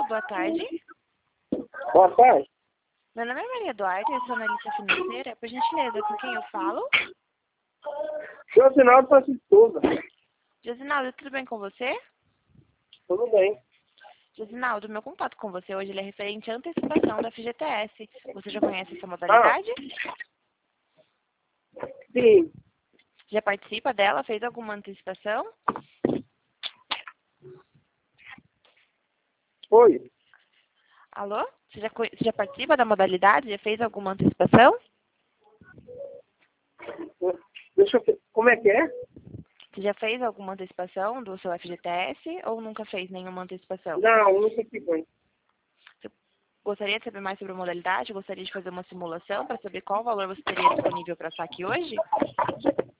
boa tarde. Boa tarde. Meu nome é Maria Duarte, eu sou analista financeira. Por gentileza, com quem eu falo? Josinaldo Francisco Souza. Josinaldo, tudo bem com você? Tudo bem. Josinaldo, meu contato com você hoje ele é referente à antecipação da FGTS. Você já conhece essa modalidade? Sim. Já participa dela? Fez alguma antecipação? Oi. Alô? Você já participa da modalidade? Já fez alguma antecipação? Deixa eu ver. Como é que é? Você já fez alguma antecipação do seu FGTS ou nunca fez nenhuma antecipação? Não, não sei se foi. Você gostaria de saber mais sobre a modalidade? Gostaria de fazer uma simulação para saber qual valor você teria disponível para saque hoje?